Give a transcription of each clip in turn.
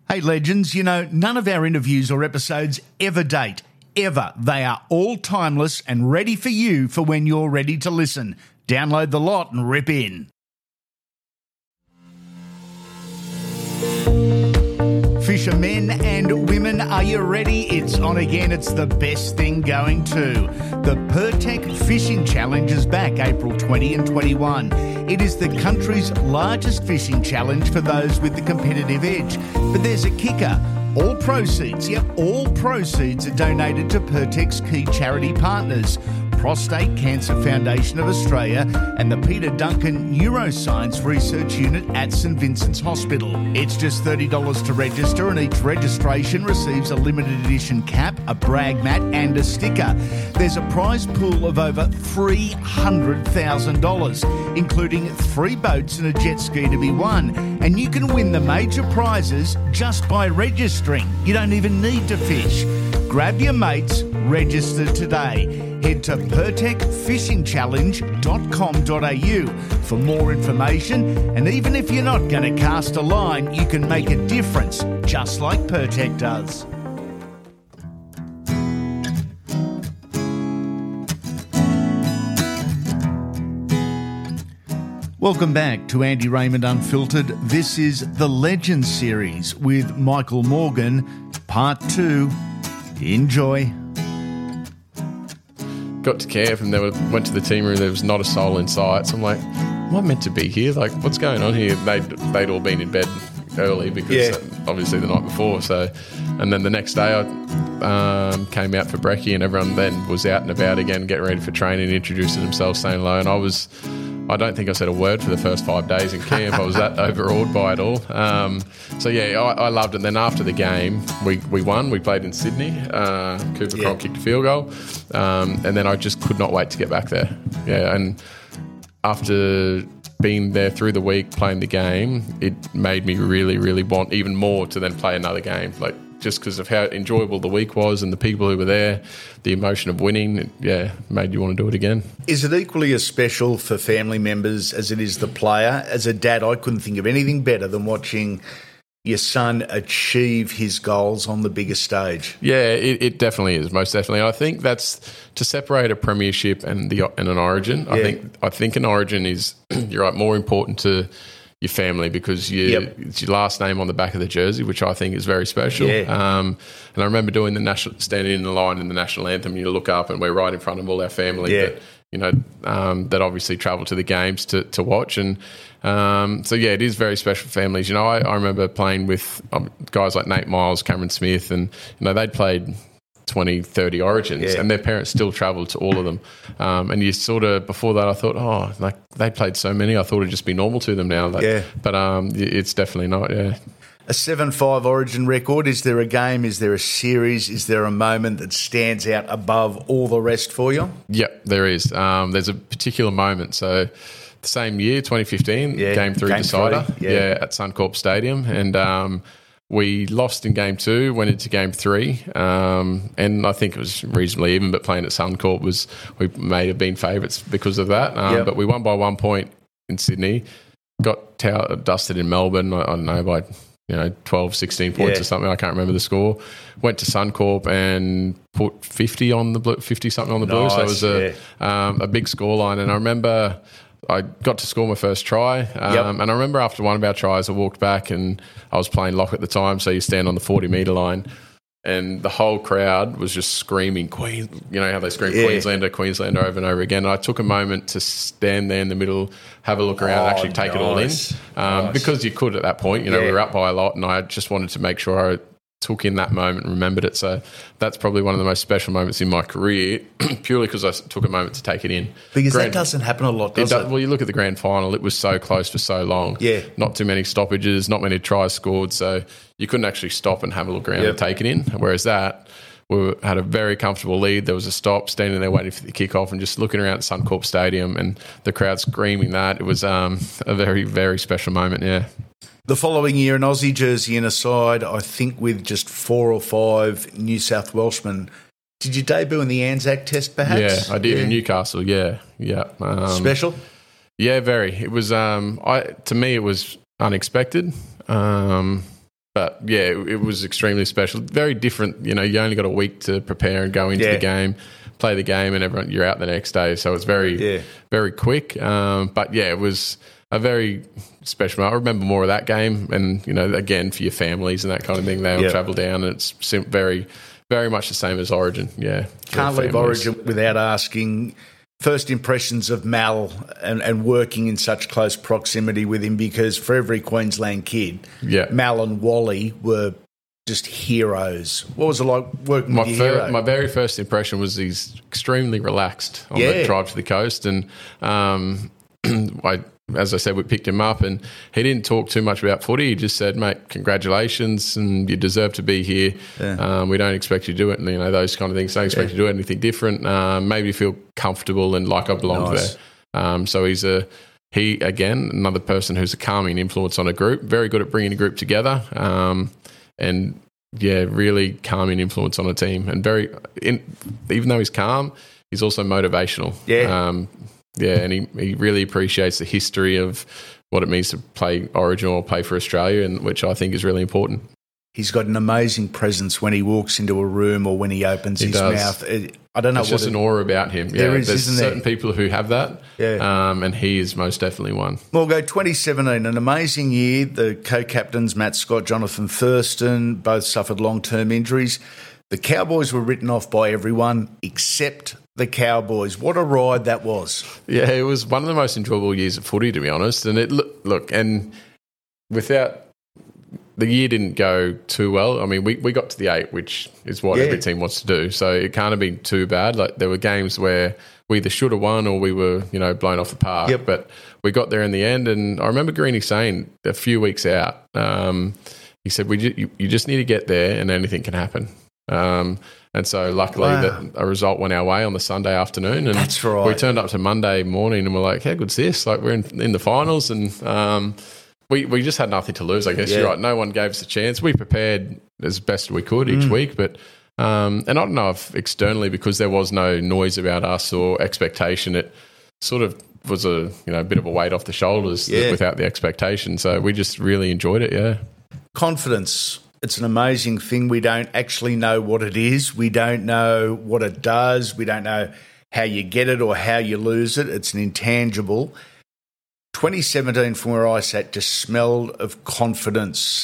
Hey, legends, you know, none of our interviews or episodes ever date. Ever. They are all timeless and ready for you for when you're ready to listen. Download the lot and rip in. Fishermen and women, are you ready? It's on again. It's the best thing going too. The Pertec Fishing Challenge is back April 20 and 21. It is the country's largest fishing challenge for those with the competitive edge. But there's a kicker. All proceeds are donated to Pertec's key charity partners, Prostate Cancer Foundation of Australia and the Peter Duncan Neuroscience Research Unit at St Vincent's Hospital. It's just $30 to register, and each registration receives a limited edition cap, a brag mat and a sticker. There's a prize pool of over $300,000, including 3 boats and a jet ski to be won. And you can win the major prizes just by registering. You don't even need to fish. Grab your mates, register today. Head to pertecfishingchallenge.com.au for more information, and even if you're not going to cast a line, you can make a difference, just like Pertec does. Welcome back to Andy Raymond Unfiltered. This is the Legends series with Michael Morgan, Part 2. Enjoy. Got to camp and went to the team room. There was not a soul in sight. So I'm like, am I meant to be here? Like, what's going on here? They'd all been in bed early because obviously the night before. So, and then the next day I came out for brekkie, and everyone then was out and about again, getting ready for training, introducing themselves, saying hello. And I don't think I said a word for the first 5 days in camp. I was that overawed by it all. I loved it. And then after the game, we won. We played in Sydney. Cooper Cronk kicked a field goal. And then I just could not wait to get back there. Yeah, and after being there through the week, playing the game, it made me really, really want even more to then play another game. Like, just because of how enjoyable the week was and the people who were there, the emotion of winning, made you want to do it again. Is it equally as special for family members as it is the player? As a dad, I couldn't think of anything better than watching your son achieve his goals on the biggest stage. Yeah, it definitely is, most definitely. I think that's to separate a premiership and an origin. Yeah. I think an origin is, you're right, more important to your family because it's your last name on the back of the jersey, which I think is very special. Yeah. And I remember doing standing in the line in the national anthem, and you look up and we're right in front of all our family that that obviously travel to the games to watch. And it is very special for families. You know, I remember playing with guys like Nate Miles, Cameron Smith, and they'd played 20, 30 origins, and their parents still travelled to all of them. And you sort of, before that, I thought, they played so many, I thought it'd just be normal to them now. But it's definitely not, A 7-5 origin record. Is there a game, is there a series, is there a moment that stands out above all the rest for you? Yep, there is. There's a particular moment. So the same year, 2015, Game 3 decider at Suncorp Stadium. And we lost in Game 2, went into Game 3, and I think it was reasonably even, but playing at Suncorp we may have been favourites because of that. But we won by 1 point in Sydney, got dusted in Melbourne, I don't know, by 12, 16 points or something. I can't remember the score. Went to Suncorp and put 50 on the blue, 50-something on the blue. So it was a big scoreline. And I remember I got to score my first try. And I remember after one of our tries, I walked back and I was playing lock at the time. So you stand on the 40-metre line and the whole crowd was just screaming, Queen. You know how they scream Queenslander over and over again. And I took a moment to stand there in the middle, have a look around and actually take it all in. Because you could at that point. We were up by a lot and I just wanted to make sure I took in that moment and remembered it. So that's probably one of the most special moments in my career, purely because I took a moment to take it in. Because that doesn't happen a lot, does it? Well, you look at the grand final, it was so close for so long. Yeah. Not too many stoppages, not many tries scored, so you couldn't actually stop and have a look around and take it in. Whereas that, we had a very comfortable lead. There was a stop, standing there waiting for the kickoff and just looking around at Suncorp Stadium and the crowd screaming that. It was a very, very special moment, The following year, an Aussie jersey in a side, I think with just 4 or 5 New South Welshmen. Did you debut in the Anzac Test, perhaps? Yeah, I did in Newcastle, Special? Yeah, very. It was, to me, it was unexpected. But, yeah, it was extremely special. Very different. You only got a week to prepare and go into the game, play the game, and you're out the next day. So it's very, very quick. But, yeah, it was a very special. I remember more of that game and, again, for your families and that kind of thing, they all travel down and it's very, very much the same as Origin, Can't leave Origin without asking first impressions of Mal and working in such close proximity with him, because for every Queensland kid, Mal and Wally were just heroes. What was it like working with your hero? My very first impression was he's extremely relaxed on the drive to the coast, and as I said, we picked him up and he didn't talk too much about footy. He just said, mate, congratulations and you deserve to be here. Yeah. We don't expect you to do it. And, those kind of things. Don't expect you to do anything different. Maybe you feel comfortable and like I belong there. So he, again, another person who's a calming influence on a group. Very good at bringing a group together. And, really calming influence on a team. And even though he's calm, he's also motivational. Yeah. And he really appreciates the history of what it means to play Origin or play for Australia, and which I think is really important. He's got an amazing presence when he walks into a room or when he opens his mouth. I don't know. It's just an aura about him. There's certain people who have that, and he is most definitely one. Morgo, 2017, an amazing year. The co-captains, Matt Scott, Jonathan Thurston, both suffered long-term injuries. The Cowboys were written off by everyone except the Cowboys. What a ride that was. Yeah, it was one of the most enjoyable years of footy, to be honest. And and without the year didn't go too well. I mean, we got to the 8, which is what every team wants to do. So it can't have been too bad. Like there were games where we either should have won or we were, blown off the park. Yep. But we got there in the end. And I remember Greeny saying a few weeks out, he said, you just need to get there and anything can happen. And so luckily that a result went our way on the Sunday afternoon, and that's right. We turned up to Monday morning and we're like, how good's this? Like we're in the finals, and we just had nothing to lose, I guess. You're right. No one gave us a chance. We prepared as best we could each week, but and I don't know if externally, because there was no noise about us or expectation, it sort of was a bit of a weight off the shoulders without the expectation. So we just really enjoyed it. Confidence. It's an amazing thing. We don't actually know what it is. We don't know what it does. We don't know how you get it or how you lose it. It's an intangible. 2017, from where I sat, just smelled of confidence.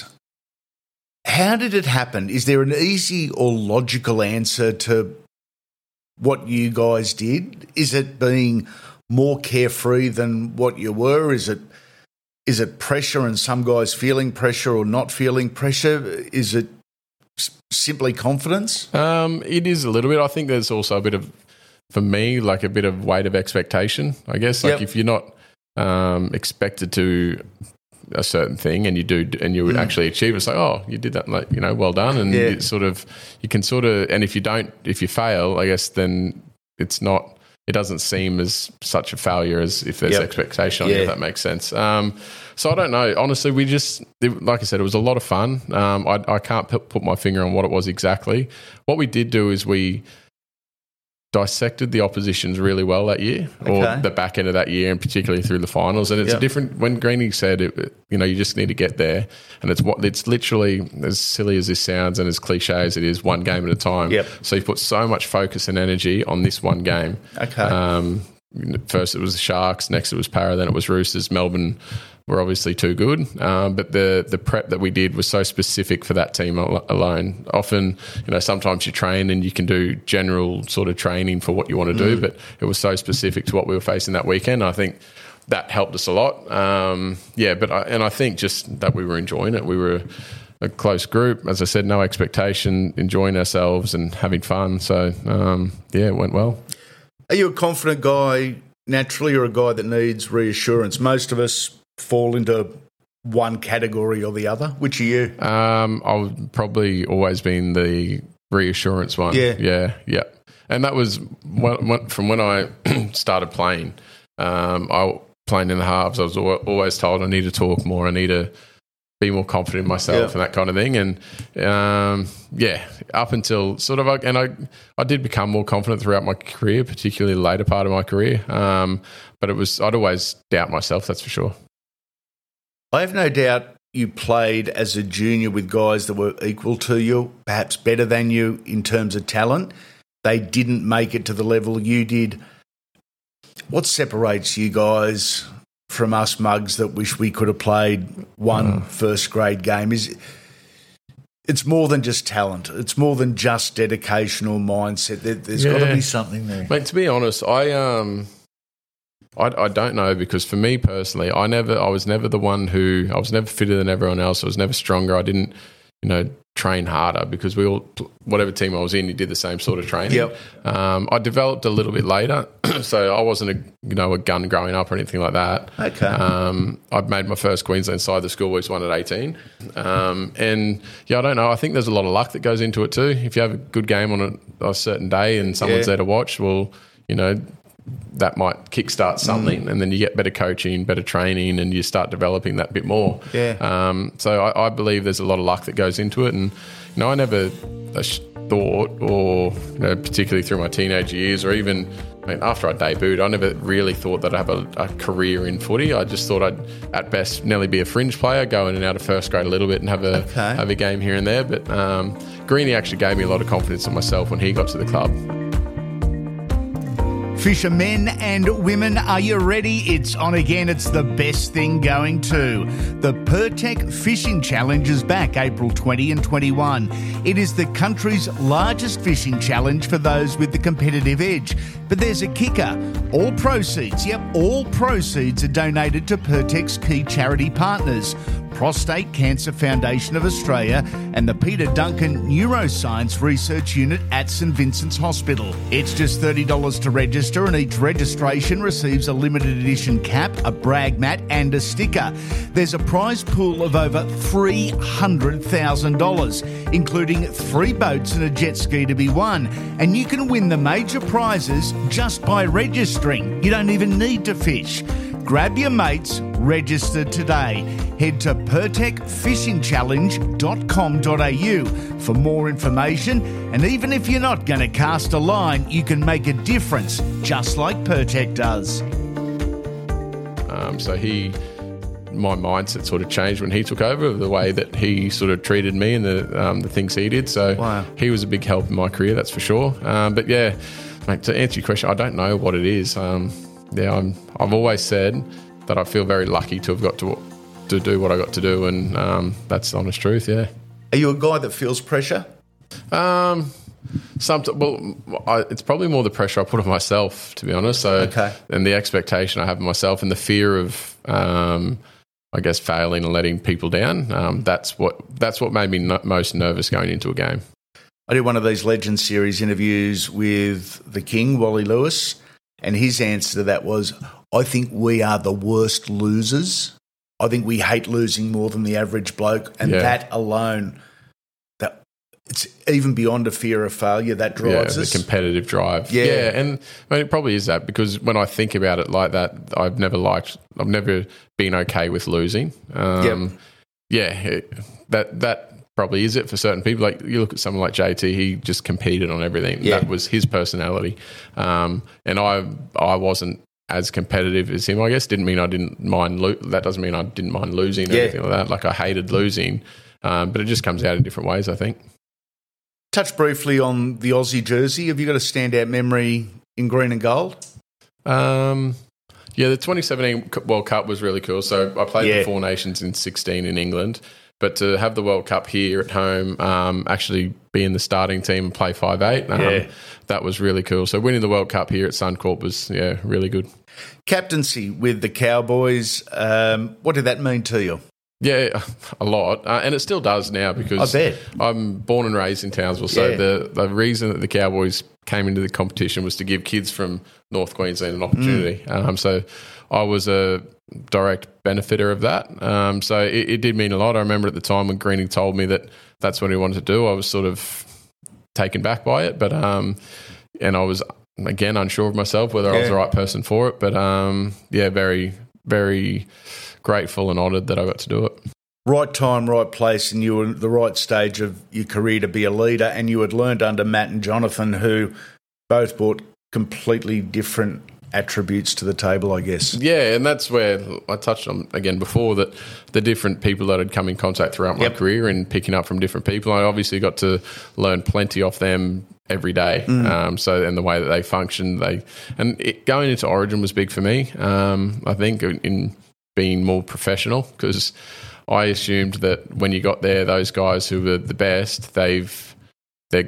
How did it happen? Is there an easy or logical answer to what you guys did? Is it being more carefree than what you were? Is it pressure and some guys feeling pressure or not feeling pressure? Is it simply confidence? It is a little bit. I think there's also a bit of, for me, like a bit of weight of expectation, I guess. Like if you're not expected to a certain thing and you do and you would actually achieve it, it's like, oh, you did that, like, well done. And you can and if you fail, I guess, then it doesn't seem as such a failure as if there's expectation on you, if that makes sense. So I don't know. Honestly, like I said, it was a lot of fun. I can't put my finger on what it was exactly. What we did do is we dissected the oppositions really well that year, or the back end of that year, and particularly through the finals. And it's a different. When Greeny said, you just need to get there, and it's literally, as silly as this sounds and as cliche as it is, one game at a time. Yep. So you put so much focus and energy on this one game. First it was the Sharks, next it was Para, then it was Roosters. Melbourne were obviously too good, but the prep that we did was so specific for that team alone. Often, sometimes you train and you can do general sort of training for what you want to do, but it was so specific to what we were facing that weekend. I think that helped us a lot. I think just that we were enjoying it. We were a close group, as I said, no expectation, enjoying ourselves and having fun. So, it went well. Are you a confident guy naturally, or a guy that needs reassurance? Most of us fall into one category or the other. Which are you? I've probably always been the reassurance one. Yeah. And that was from when I started playing. Playing in the halves, I was always told I need to talk more, I need to be more confident in myself and that kind of thing. And up until sort of, and I did become more confident throughout my career, particularly the later part of my career. But I'd always doubt myself, that's for sure. I have no doubt you played as a junior with guys that were equal to you, perhaps better than you in terms of talent. They didn't make it to the level you did. What separates you guys from us mugs that wish we could have played one first-grade game? It's more than just talent. It's more than just dedication or mindset. There's got to be something there. Mate, to be honest, I don't know, because for me personally, I was never fitter than everyone else. I was never stronger. I didn't, train harder, because whatever team I was in, you did the same sort of training. Yep. I developed a little bit later, so I wasn't a gun growing up or anything like that. Okay. I made my first Queensland side, the Schoolboys one at 18. And I don't know. I think there's a lot of luck that goes into it too. If you have a good game on a certain day and someone's there to watch, well, that might kickstart something, and then you get better coaching, better training, and you start developing that bit more. Yeah. So I believe there's a lot of luck that goes into it, and I never thought, or particularly through my teenage years, or even after I debuted, I never really thought that I'd have a career in footy. I just thought I'd at best nearly be a fringe player, go in and out of first grade a little bit and have a game here and there. But Greeny actually gave me a lot of confidence in myself when he got to the club. Fishermen and women, are you ready? It's on again. It's the best thing going too. The Pertec Fishing Challenge is back April 20 and 21. It is the country's largest fishing challenge for those with the competitive edge. But there's a kicker. All proceeds are donated to Pertec's key charity partners, Prostate Cancer Foundation of Australia and the Peter Duncan Neuroscience Research Unit at St Vincent's Hospital. It's just $30 to register, and each registration receives a limited edition cap, a brag mat and a sticker. There's a prize pool of over $300,000, including 3 boats and a jet ski to be won. And you can win the major prizes just by registering. You don't even need to fish. Grab your mates, register today. Head to pertecfishingchallenge.com.au for more information. And even if you're not going to cast a line, you can make a difference, just like Pertec does. My mindset sort of changed when he took over, the way that he sort of treated me and the things he did. So He was a big help in my career, that's for sure. But yeah, mate, to answer your question, I don't know what it is. I've always said that I feel very lucky to have got to do what I got to do, and that's the honest truth. Yeah. Are you a guy that feels pressure? It's probably more the pressure I put on myself, to be honest. So, and the expectation I have of myself, and the fear of, I guess, failing and letting people down. That's what made me most nervous going into a game. I did one of these Legend Series interviews with the King, Wally Lewis, and his answer to that was, I think we are the worst losers. I think we hate losing more than the average bloke. And that alone, that it's even beyond a fear of failure, that drives us. The competitive drive. Yeah. And it probably is that, because when I think about it like that, I've never been okay with losing. That probably is it for certain people. Like, you look at someone like JT, he just competed on everything. Yeah. That was his personality. And I wasn't as competitive as him, I guess. Didn't mean I didn't mind. That doesn't mean I didn't mind losing or anything like that. Like, I hated losing. But it just comes out in different ways, I think. Touch briefly on the Aussie jersey. Have you got a standout memory in green and gold? The 2017 World Cup was really cool. So I played the Four Nations in 16 in England. But to have the World Cup here at home, actually be in the starting team and play 5'8", that was really cool. So winning the World Cup here at Suncorp was, really good. Captaincy with the Cowboys, what did that mean to you? Yeah, a lot. And it still does now, because I bet. I'm born and raised in Townsville. So the reason that the Cowboys came into the competition was to give kids from North Queensland an opportunity. So I was a direct benefiter of that. So it did mean a lot. I remember at the time when Greeny told me that that's what he wanted to do, I was sort of taken back by it. But and I was, again, unsure of myself whether I was the right person for it. But very, very grateful and honoured that I got to do it. Right time, right place, and you were at the right stage of your career to be a leader, and you had learned under Matt and Jonathan, who both brought completely different attributes to the table, I guess. Yeah, and that's where I touched on again before, that the different people that had come in contact throughout my career and picking up from different people, I obviously got to learn plenty off them every day. So, and the way that they function, going into Origin was big for me. I think in being more professional, because I assumed that when you got there, those guys who were the best, and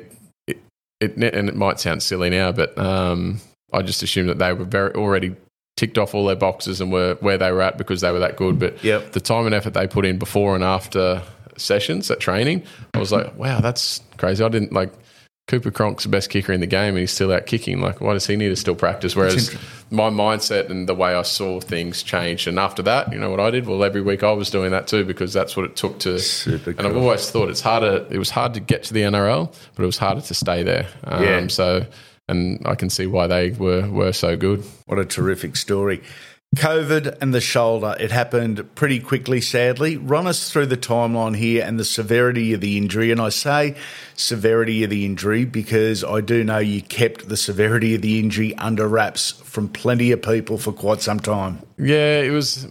it might sound silly now, but I just assumed that they were already ticked off all their boxes and were where they were at because they were that good. But the time and effort they put in before and after sessions at training, I was like, wow, that's crazy. I didn't like. Cooper Cronk's the best kicker in the game and he's still out kicking. Like, why does he need to still practice? Whereas my mindset and the way I saw things changed. And after that, you know what I did? Well, every week I was doing that too, because that's what it took to. Super cool. And I've always thought it was hard to get to the NRL, but it was harder to stay there. So, and I can see why they were so good. What a terrific story. COVID and the shoulder, it happened pretty quickly, sadly. Run us through the timeline here and the severity of the injury. And I say severity of the injury because I do know you kept the severity of the injury under wraps from plenty of people for quite some time. Yeah, it was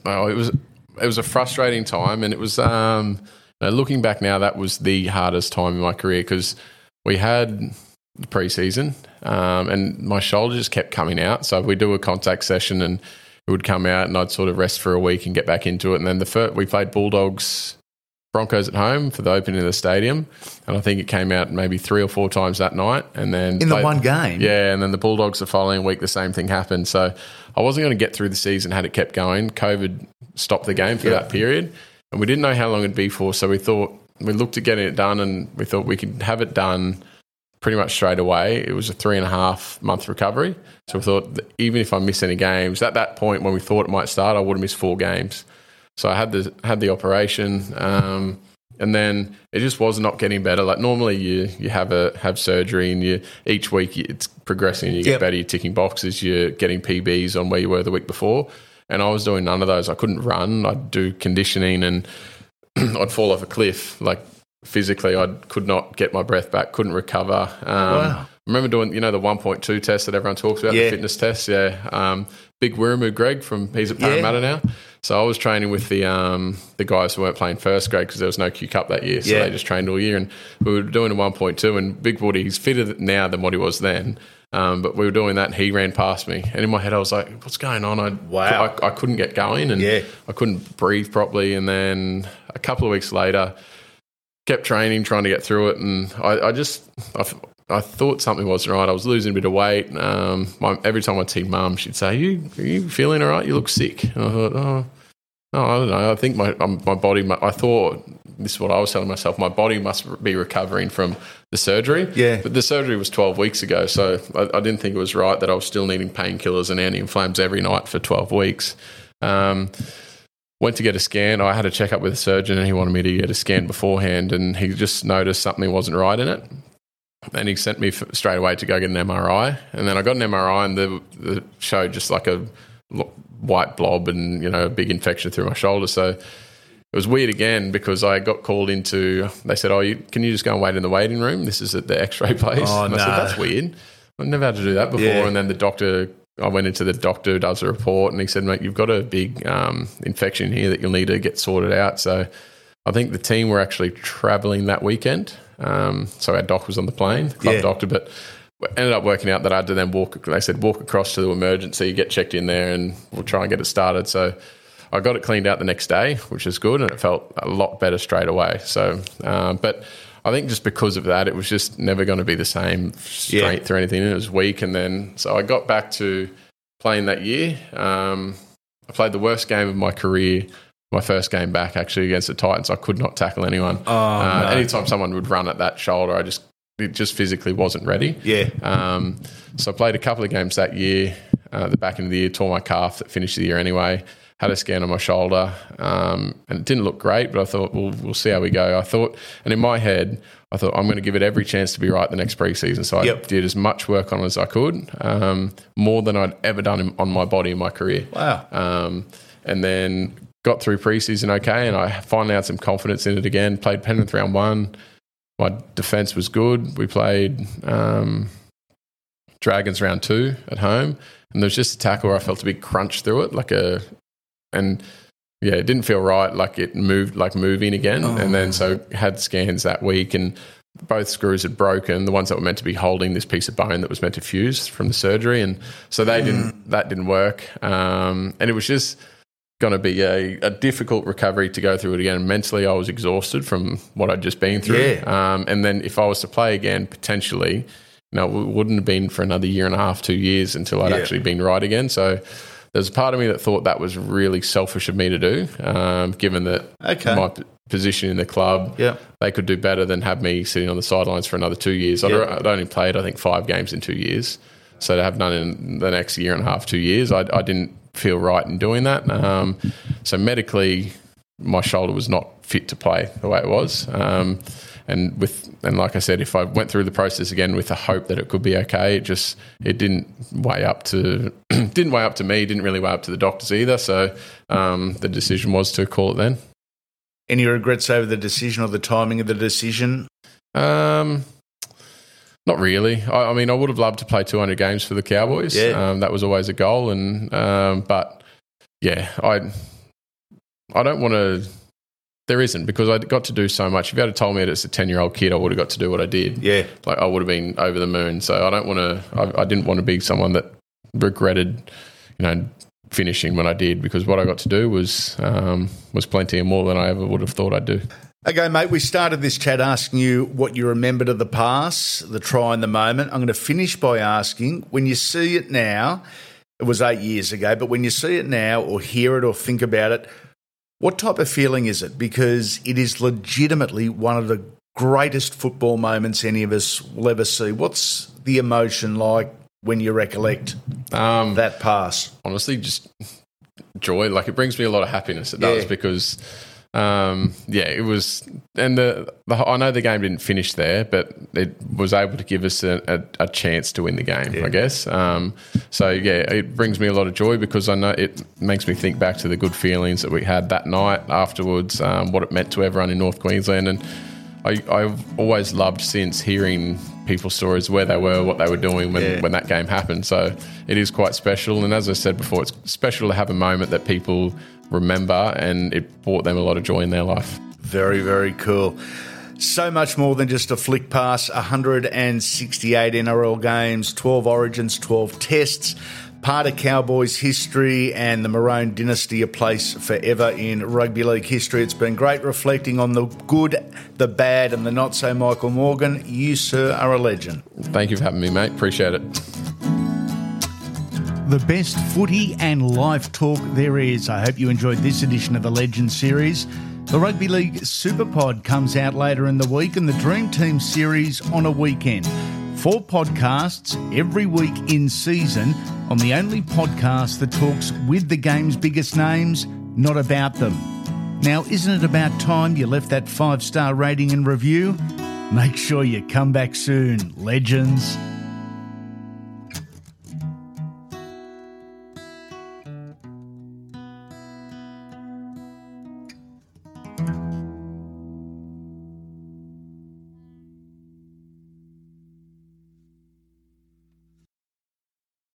a frustrating time, and it was looking back now, that was the hardest time in my career because we had the preseason and my shoulder just kept coming out. So we do a contact session and it would come out and I'd sort of rest for a week and get back into it. And then we played Bulldogs Broncos at home for the opening of the stadium. And I think it came out maybe 3 or 4 times that night. And then in the one game? Yeah, and then the Bulldogs the following week, the same thing happened. So I wasn't going to get through the season had it kept going. COVID stopped the game for that period. And we didn't know how long it'd be for. So we looked at getting it done and we thought we could have it done pretty much straight away. It was a 3.5 month recovery. So we thought that even if I miss any games, at that point when we thought it might start, I would have missed 4 games. So I had the operation, and then it just was not getting better. Like normally you have surgery and each week it's progressing, you get better, you're ticking boxes, you're getting PBs on where you were the week before. And I was doing none of those. I couldn't run. I'd do conditioning and I'd fall off a cliff. Like physically, I could not get my breath back, couldn't recover. Wow. I remember doing, the 1.2 test that everyone talks about, the fitness test. Yeah. Big Wirramoo Greg he's at Parramatta now. So I was training with the guys who weren't playing first grade because there was no Q Cup that year. So they just trained all year. And we were doing a 1.2 and Big Woody, he's fitter now than what he was then. But we were doing that and he ran past me. And in my head, I was like, what's going on? I couldn't get going and I couldn't breathe properly. And then a couple of weeks later, kept training, trying to get through it. And I thought something wasn't right. I was losing a bit of weight. Every time I'd see Mum, she'd say, are you feeling all right? You look sick. And I thought, I don't know. I think my body, I thought, this is what I was telling myself, my body must be recovering from the surgery. Yeah. But the surgery was 12 weeks ago, so I didn't think it was right that I was still needing painkillers and anti-inflammatories every night for 12 weeks. Went to get a scan. I had a checkup with a surgeon and he wanted me to get a scan beforehand and he just noticed something wasn't right in it. And he sent me straight away to go get an MRI. And then I got an MRI and the showed just like a white blob and, a big infection through my shoulder. So it was weird again because I got called into, they said, can you just go and wait in the waiting room? This is at the x-ray place. I said, that's weird. I've never had to do that before. Yeah. And then I went into the doctor who does a report and he said, mate, you've got a big infection here that you'll need to get sorted out. So I think the team were actually travelling that weekend. So our doc was on the plane, club doctor, but ended up working out that I had to then walk across to the emergency, get checked in there and we'll try and get it started. So I got it cleaned out the next day, which is good, and it felt a lot better straight away. So, but I think just because of that, it was just never going to be the same strength or anything. It was weak. And then, so I got back to playing that year. I played the worst game of my career, my first game back actually against the Titans. I could not tackle anyone. No. Anytime someone would run at that shoulder, it just physically wasn't ready. Yeah. So I played a couple of games that year, the back end of the year, tore my calf that finished the year anyway. Had a scan on my shoulder, and it didn't look great, but I thought, we'll see how we go. And in my head, I thought, I'm going to give it every chance to be right the next preseason. So I did as much work on it as I could, more than I'd ever done on my body in my career. Wow. And then got through preseason okay, and I finally had some confidence in it again. Played Penrith round 1. My defence was good. We played... trying Dragons round 2 at home, and there was just a tackle where I felt a big crunch through it, it didn't feel right, like it moved, like moving again. And then so had scans that week, and both screws had broken, the ones that were meant to be holding this piece of bone that was meant to fuse from the surgery, and so that didn't work. And it was just going to be a difficult recovery to go through it again. Mentally, I was exhausted from what I'd just been through. And then if I was to play again, potentially, it wouldn't have been for another 1.5 2 years until I'd actually been right again. So there's a part of me that thought that was really selfish of me to do, given that my position in the club, they could do better than have me sitting on the sidelines for another 2 years. I'd only played, I think, 5 games in 2 years. So to have none in the next 1.5 2 years, I didn't feel right in doing that. So medically, my shoulder was not fit to play the way it was. And like I said, if I went through the process again with the hope that it could be okay, it didn't weigh up to me, didn't really weigh up to the doctors either. So the decision was to call it then. Any regrets over the decision or the timing of the decision? Not really. I mean, I would have loved to play 200 games for the Cowboys. That was always a goal, and but yeah, I don't want to. There isn't, because I got to do so much. If you had told me that as a 10-year-old kid, I would have got to do what I did. Like I would have been over the moon. So I don't want to. I didn't want to be someone that regretted, finishing when I did, because what I got to do was plenty and more than I ever would have thought I'd do. Okay, mate, we started this chat asking you what you remembered of the past, the try and the moment. I'm going to finish by asking, when you see it now, it was 8 years ago, but when you see it now or hear it or think about it, what type of feeling is it? Because it is legitimately one of the greatest football moments any of us will ever see. What's the emotion like when you recollect that pass? Honestly, just joy. Like, it brings me a lot of happiness. It does, because it was, and I know the game didn't finish there, but it was able to give us a chance to win the game, I guess. It brings me a lot of joy, because I know it makes me think back to the good feelings that we had that night afterwards, what it meant to everyone in North Queensland. And I've always loved since hearing people's stories, where they were, what they were doing when that game happened. So it is quite special. And as I said before, it's special to have a moment that people remember, and it brought them a lot of joy in their life. Very, very cool. So much more than just a flick pass. 168 NRL games, 12 Origins, 12 Tests, part of Cowboys history, and the Maroon dynasty, a place forever in rugby league history. It's been great reflecting on the good, the bad, and the not so. Michael Morgan, you, sir, are a legend. Thank you for having me, mate. Appreciate it. The best footy and life talk there is. I hope you enjoyed this edition of the Legend Series. The Rugby League Super Pod comes out later in the week, and the Dream Team Series on a weekend. 4 podcasts every week in season on the only podcast that talks with the game's biggest names, not about them. Now, isn't it about time you left that 5-star rating and review? Make sure you come back soon, legends.